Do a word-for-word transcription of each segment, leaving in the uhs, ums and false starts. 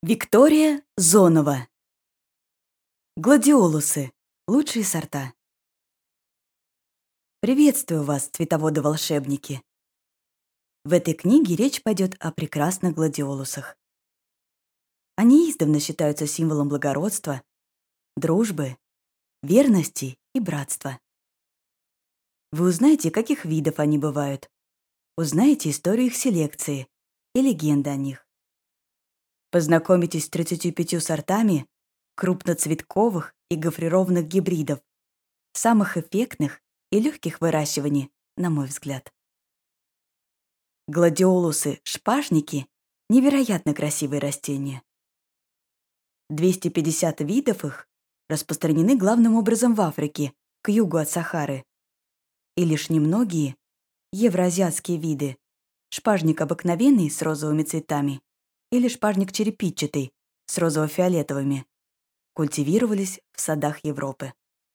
Виктория Зонова. Гладиолусы. Лучшие сорта. Приветствую вас, цветоводы-волшебники. В этой книге речь пойдет о прекрасных гладиолусах. Они издавна считаются символом благородства, дружбы, верности и братства. Вы узнаете, каких видов они бывают, узнаете историю их селекции и легенды о них. Познакомитесь с тридцатью пятью сортами крупноцветковых и гофрированных гибридов, самых эффектных и легких в выращивании, на мой взгляд. Гладиолусы-шпажники – невероятно красивые растения. двести пятьдесят видов их распространены главным образом в Африке, к югу от Сахары. И лишь немногие евроазиатские виды – шпажник обыкновенный с розовыми цветами или шпажник черепичатый с розово-фиолетовыми – культивировались в садах Европы.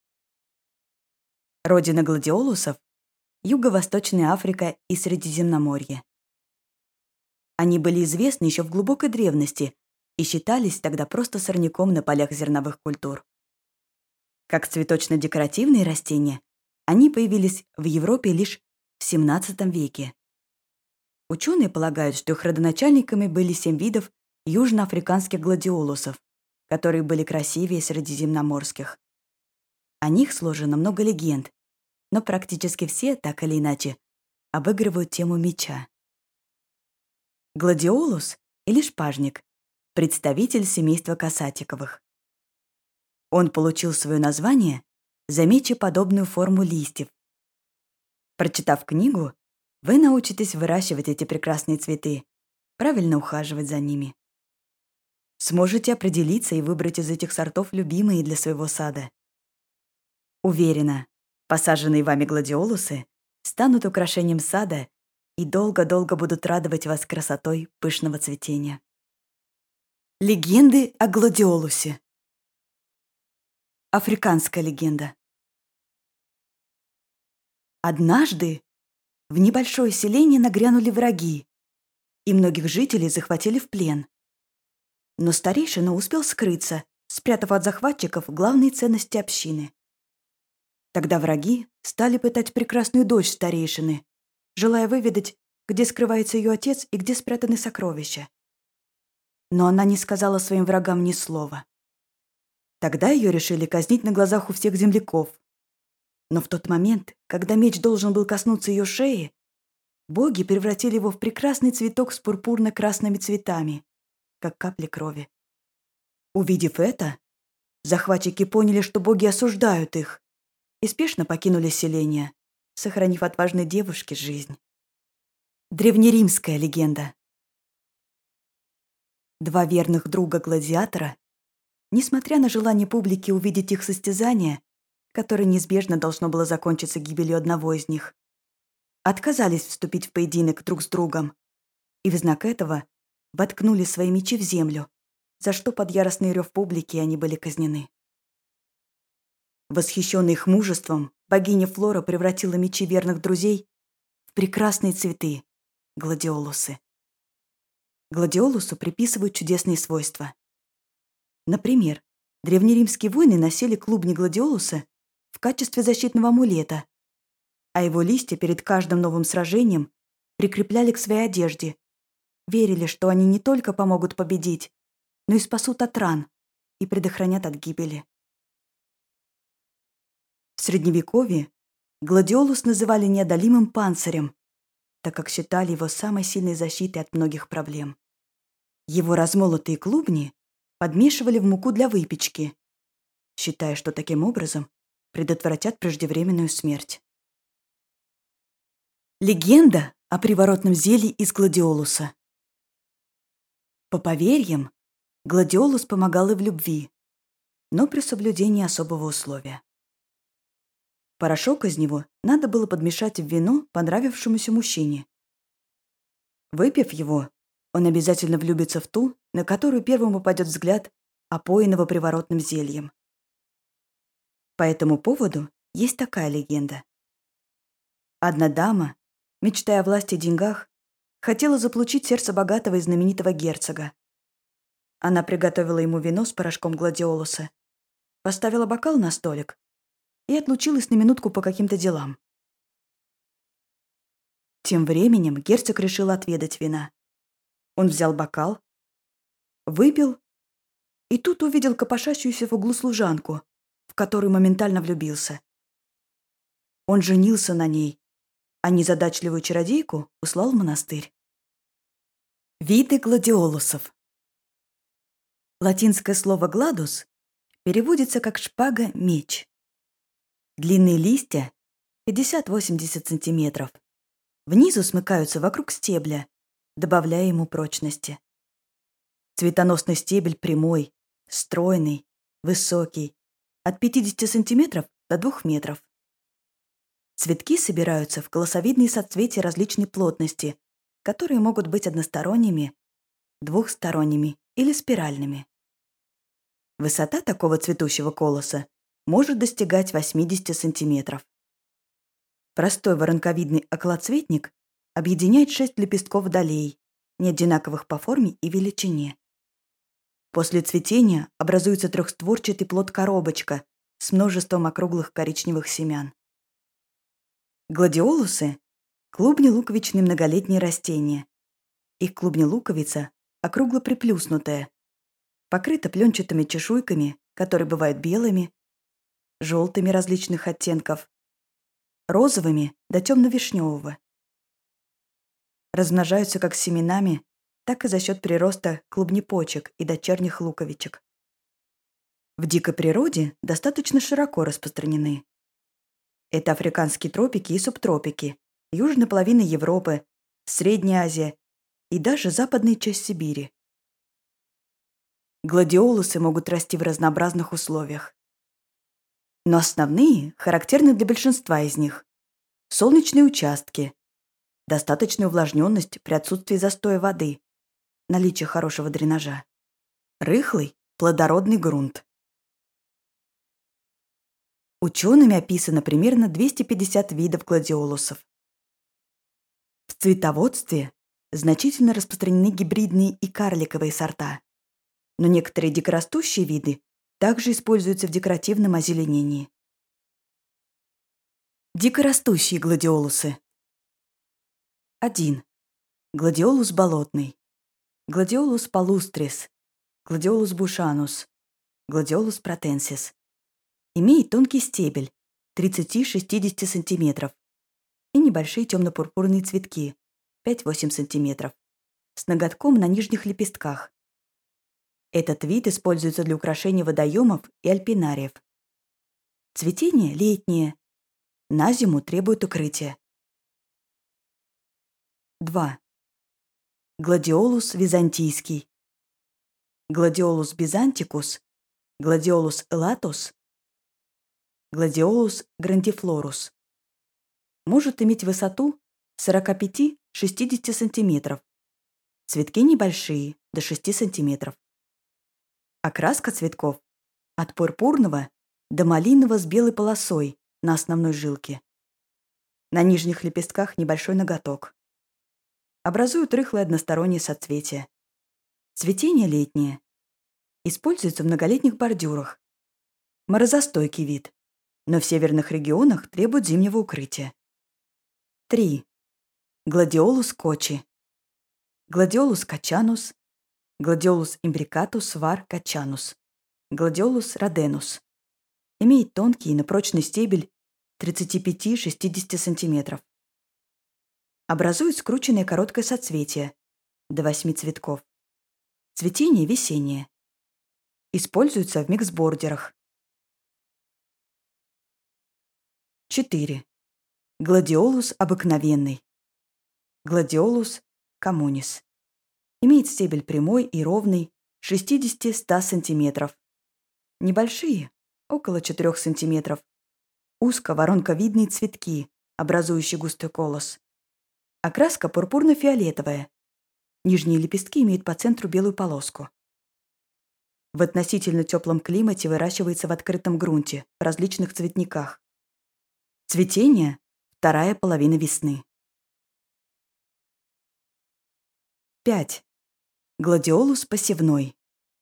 Родина гладиолусов – Юго-Восточная Африка и Средиземноморье. Они были известны еще в глубокой древности и считались тогда просто сорняком на полях зерновых культур. Как цветочно-декоративные растения, они появились в Европе лишь в семнадцатом веке. Ученые полагают, что их родоначальниками были семь видов южноафриканских гладиолусов, которые были красивее средиземноморских. О них сложено много легенд, но практически все, так или иначе, обыгрывают тему меча. Гладиолус или шпажник – представитель семейства касатиковых. Он получил свое название за мечеподобную форму листьев. Прочитав книгу, вы научитесь выращивать эти прекрасные цветы, правильно ухаживать за ними. Сможете определиться и выбрать из этих сортов любимые для своего сада. Уверена, посаженные вами гладиолусы станут украшением сада и долго-долго будут радовать вас красотой пышного цветения. Легенды о гладиолусе. Африканская легенда. Однажды в небольшое селение нагрянули враги, и многих жителей захватили в плен. Но старейшина успел скрыться, спрятав от захватчиков главные ценности общины. Тогда враги стали пытать прекрасную дочь старейшины, желая выведать, где скрывается ее отец и где спрятаны сокровища. Но она не сказала своим врагам ни слова. Тогда ее решили казнить на глазах у всех земляков. Но в тот момент, когда меч должен был коснуться ее шеи, боги превратили его в прекрасный цветок с пурпурно-красными цветами, как капли крови. Увидев это, захватчики поняли, что боги осуждают их, и спешно покинули селение, сохранив отважной девушке жизнь. Древнеримская легенда. Два верных друга гладиатора, несмотря на желание публики увидеть их состязание, которое неизбежно должно было закончиться гибелью одного из них, отказались вступить в поединок друг с другом и в знак этого воткнули свои мечи в землю, за что под яростный рев публики они были казнены. Восхищенная их мужеством, богиня Флора превратила мечи верных друзей в прекрасные цветы – гладиолусы. Гладиолусу приписывают чудесные свойства. Например, древнеримские воины носили клубни гладиолуса в качестве защитного амулета, а его листья перед каждым новым сражением прикрепляли к своей одежде, верили, что они не только помогут победить, но и спасут от ран и предохранят от гибели. В Средневековье гладиолус называли неодолимым панцирем, так как считали его самой сильной защитой от многих проблем. Его размолотые клубни подмешивали в муку для выпечки, считая, что таким образом предотвратят преждевременную смерть. Легенда о приворотном зелье из гладиолуса. По поверьям, гладиолус помогал и в любви, но при соблюдении особого условия. Порошок из него надо было подмешать в вино понравившемуся мужчине. Выпив его, он обязательно влюбится в ту, на которую первым упадет взгляд опоенного приворотным зельем. По этому поводу есть такая легенда. Одна дама, мечтая о власти и деньгах, хотела заполучить сердце богатого и знаменитого герцога. Она приготовила ему вино с порошком гладиолуса, поставила бокал на столик и отлучилась на минутку по каким-то делам. Тем временем герцог решил отведать вина. Он взял бокал, выпил и тут увидел копошащуюся в углу служанку, в которую моментально влюбился. Он женился на ней, а незадачливую чародейку услал в монастырь. Виды гладиолусов. Латинское слово «гладус» переводится как «шпага», «меч». Длинные листья пятьдесят-восемьдесят сантиметров. Внизу смыкаются вокруг стебля, добавляя ему прочности. Цветоносный стебель прямой, стройный, высокий, от пятидесяти сантиметров до двух метров. Цветки собираются в колосовидные соцветия различной плотности, которые могут быть односторонними, двухсторонними или спиральными. Высота такого цветущего колоса может достигать восьмидесяти сантиметров. Простой воронковидный околоцветник объединяет шесть лепестков долей, неодинаковых по форме и величине. После цветения образуется трехстворчатый плод-коробочка с множеством округлых коричневых семян. Гладиолусы – клубни-луковичные многолетние растения. Их клубни-луковица округло-приплюснутая, покрыта пленчатыми чешуйками, которые бывают белыми, желтыми различных оттенков, розовыми до темно-вишневого. Размножаются как семенами, так и за счет прироста клубнепочек и дочерних луковичек. В дикой природе достаточно широко распространены. Это африканские тропики и субтропики, южная половина Европы, Средняя Азия и даже западная часть Сибири. Гладиолусы могут расти в разнообразных условиях. Но основные характерны для большинства из них. Солнечные участки, достаточная увлажненность при отсутствии застоя воды, наличие хорошего дренажа, рыхлый, плодородный грунт. Учеными описано примерно двести пятьдесят видов гладиолусов. В цветоводстве значительно распространены гибридные и карликовые сорта, но некоторые дикорастущие виды также используются в декоративном озеленении. Дикорастущие гладиолусы. один. Гладиолус болотный. Гладиолус палустрис. Гладиолус бушанус. Гладиолус протенсис. Имеет тонкий стебель тридцать-шестьдесят сантиметров и небольшие темно-пурпурные цветки пять-восемь сантиметров с ноготком на нижних лепестках. Этот вид используется для украшения водоемов и альпинариев. Цветение летнее. На зиму требует укрытия. два. Гладиолус византийский. Гладиолус бизантикус. Гладиолус элатус. Гладиолус грандифлорус. Может иметь высоту сорок пять-шестьдесят сантиметров. Цветки небольшие, до шести сантиметров. Окраска цветков от пурпурного до малинового с белой полосой на основной жилке. На нижних лепестках небольшой ноготок. Образуют рыхлое одностороннее соцветие. Цветение летнее. Используется в многолетних бордюрах. Морозостойкий вид, но в северных регионах требует зимнего укрытия. три. Гладиолус кочи. Гладиолус качанус. Гладиолус имбрикатус var качанус. Гладиолус роденус. Имеет тонкий и прочный стебель тридцать пять-шестьдесят сантиметров. Образует скрученное короткое соцветие до восьми цветков. Цветение весеннее. Используется в миксбордерах. четыре. Гладиолус обыкновенный. Гладиолус коммунис. Имеет стебель прямой и ровный, шестьдесят-сто сантиметров. Небольшие, около четырёх сантиметров. Узко-воронковидные цветки, образующие густой колос. Окраска пурпурно-фиолетовая. Нижние лепестки имеют по центру белую полоску. В относительно теплом климате выращивается в открытом грунте, в различных цветниках. Цветение – вторая половина весны. пять. Гладиолус посевной.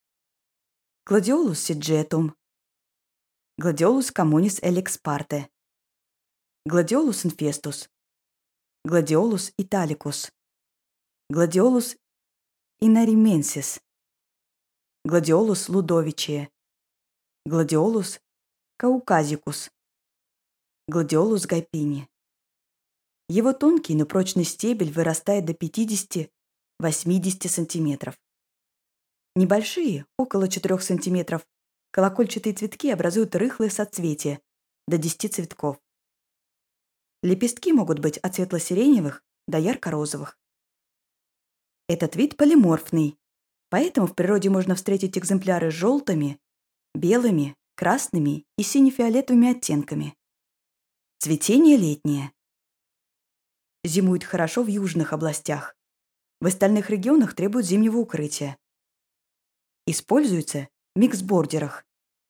Gladioolus sigetum, Gladioolus communis elex parte, Gladiolus infestus, Gladiolus italicus, Gladiolus inarimensis, Gladiolus ludovicae, Gladiolus caucasicus, Gladiolus гайпини. Его тонкий, но прочный стебель вырастает до пятидесяти-восьмидесяти сантиметров. Небольшие, около четырёх сантиметров, колокольчатые цветки образуют рыхлые соцветия, до десяти цветков. Лепестки могут быть от светло-сиреневых до ярко-розовых. Этот вид полиморфный, поэтому в природе можно встретить экземпляры с желтыми, белыми, красными и сине-фиолетовыми оттенками. Цветение летнее. Зимует хорошо в южных областях. В остальных регионах требуют зимнего укрытия. Используется в миксбордерах.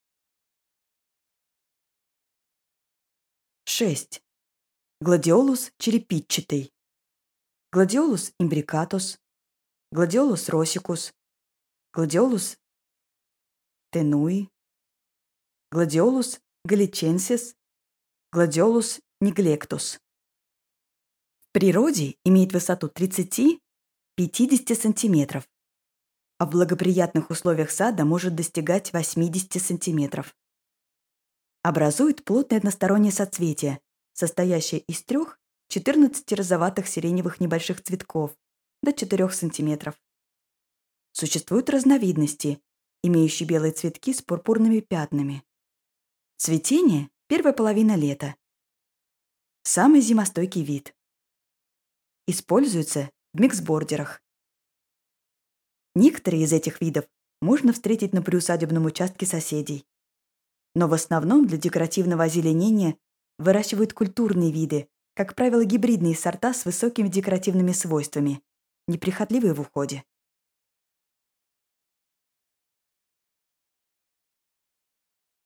шесть. Гладиолус черепичатый. Гладиолус имбрикатус. Гладиолус росикус. Гладиолус тенуи. Гладиолус галиченсис. Гладиолус неглектус. В природе имеет высоту тридцати-пятидесяти сантиметров, а в благоприятных условиях сада может достигать восьмидесяти сантиметров. Образует плотное одностороннее соцветие, состоящее из трех-четырнадцати розоватых сиреневых небольших цветков до четырёх сантиметров. Существуют разновидности, имеющие белые цветки с пурпурными пятнами. Цветение – первая половина лета. Самый зимостойкий вид. Используется в миксбордерах. Некоторые из этих видов можно встретить на приусадебном участке соседей. Но в основном для декоративного озеленения выращивают культурные виды, как правило, гибридные сорта с высокими декоративными свойствами, неприхотливые в уходе.